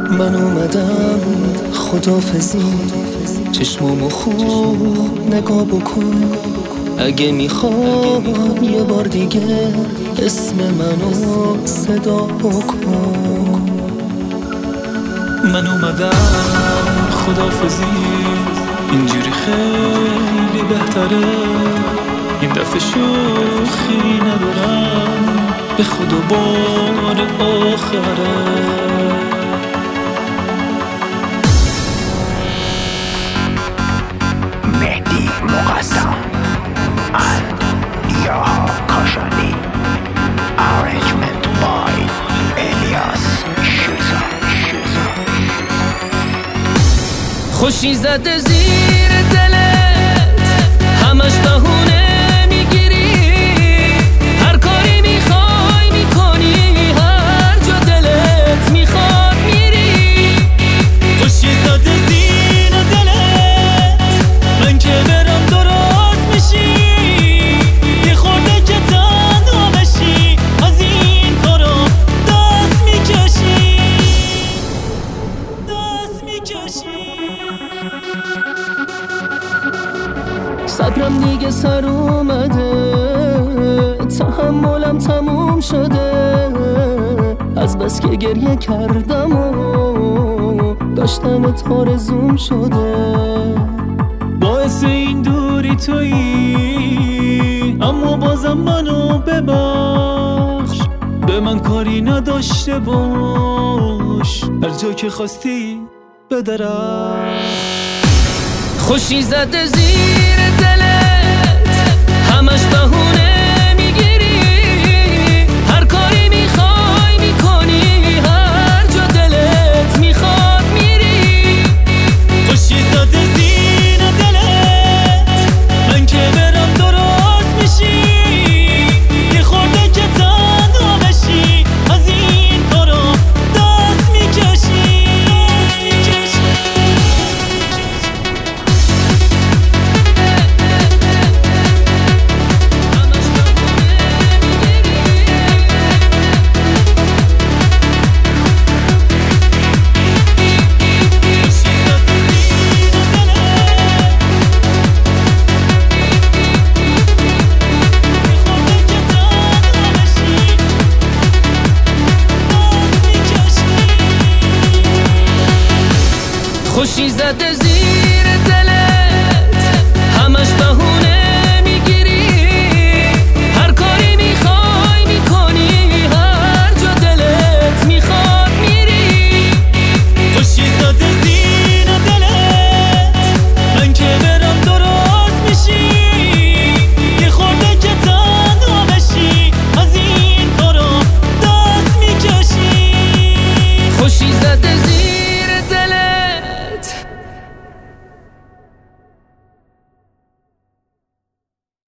من اومدم خداحافظی، چشمامو خوب نگاه بکن. اگه میخوای یه بار دیگه اسم منو صدا بکن. من اومدم خداحافظی، اینجوری خیلی بهتره. این دفعه شوخی ندارم، به خدا بار آخره. مهدی مقدم یا کاشانی. Arrangement by الیاس شیزا. خوشی زده زیر دلت، همش بهونه میگیری. هر کاری میخوای میکنی، هر جا دلت میخواد میری. خوشی زده زیر دلت، من که برم درست میشی. یه خورده که تنها بشی، از این کارا دست میکشی. صبرم دیگه سر اومده، تحملم تموم شده. از بس که گریه کردم و داشتن آرزوم شده. باعث این دوری تویی، اما بازم منو ببخش. به من کاری نداشته باش، هر جا که خواستی بدرخش. خوشی زده زیر دلت، همش بهونه میگیری. هر کاری میخوای میکنی، هر جا دلت میخواد میری. خوشی زده زیر دلت، من که برم درست میشی. یه خورده که تنها بشی، از این کارا دست میکشی. خوشی زده